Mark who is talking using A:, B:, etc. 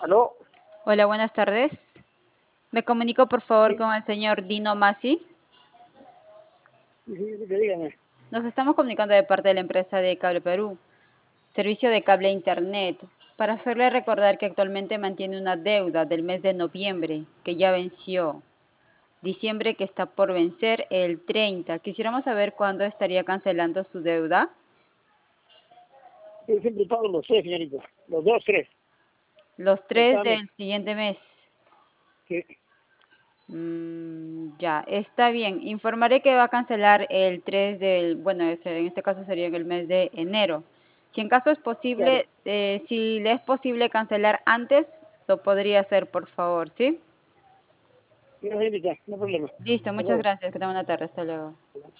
A: ¿Aló?
B: Hola, buenas tardes. Me comunico por favor
A: Sí,
B: con el señor Dino Masi.
A: sí, sí, dígame.
B: Nos estamos comunicando de parte de la empresa de Cable Perú, servicio de cable e internet, para hacerle recordar que actualmente mantiene una deuda del mes de noviembre que ya venció, diciembre que está por vencer el 30. Quisiéramos saber cuándo estaría cancelando su deuda.
A: Yo siempre pago los tres, señorita. Los dos, tres.
B: Los
A: Por
B: 3
A: cada mes.
B: del siguiente mes.
A: Sí,
B: Ya, está bien. Informaré que va a cancelar el 3 del, bueno, en este caso sería en el mes de enero. Si en caso es
A: claro.
B: posible, si le es posible cancelar antes, lo podría hacer, por favor, ¿sí?
A: Sí, señorita, no hay problema.
B: Listo,
A: Hasta
B: muchas
A: luego.
B: gracias. Que tenga una tarde. Hasta luego.